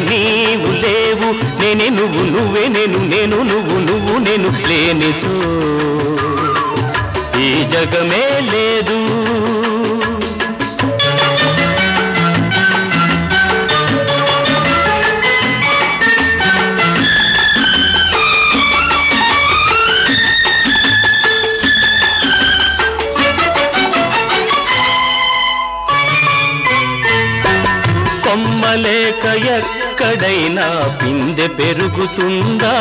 నీవు లేవు, నేనే నువ్వు నువ్వే నేను, నేను నువ్వు నువ్వు నేను లేనిచో ఈ జగమే లేదు. కొమ్మలేక ఎక్కడైనా పిందె పెరుగుతుందా,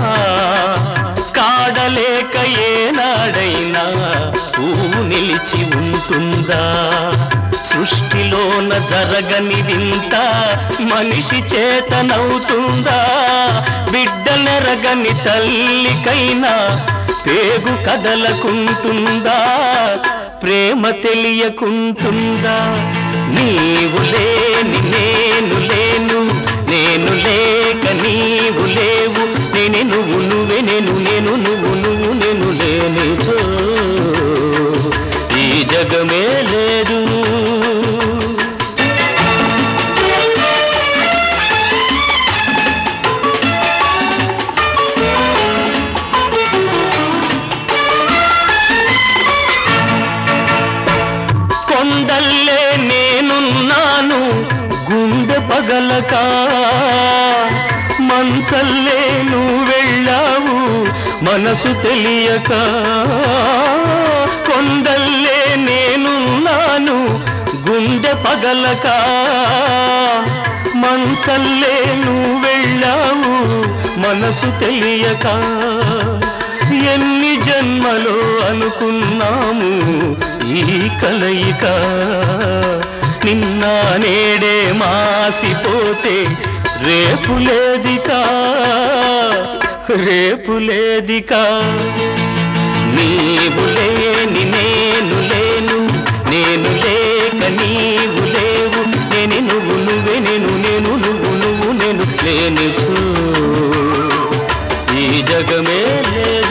కాడలేక ఏనాడైనా పువ్వు నిలిచి ఉంటుందా? సృష్టిలోన జరగని వింత మనిషి చేతనవుతుందా? బిడ్డలెరగని తల్లికైనా పేగు కదలకుంటుందా? ప్రేమ తెలియకుంటుందా? నీవు లేని నేను లేను, నేను లేక నీవు లేవు, నేనే నువ్వు నువ్వే నేను, నేను నువ్వు నువ్వు నేను లేనిచో ఈ జగమే లేదు. కొండల్లే నేనున్నాను గుండె పగలక, మంచల్లే నువ్వు వెళ్ళావు మనసు తెలియక. కొండల్లే నేనున్నాను గుండె పగలక, మంచల్లే నువ్వు వెళ్ళావు మనసు తెలియక. ఎన్ని జన్మలో అనుకున్నాము ఈ కలయిక, నిన్న నేడే మాసిపోతే రేపు లేదికా, రేపు లేదికా. నీవు లేని నేను లేను, నేను లేక నీవు లేవు, నేనే నువ్వు నువ్వే నేను, నేను నువ్వు నువ్వు నేను లేనిచో ఈ జగమే లేదు.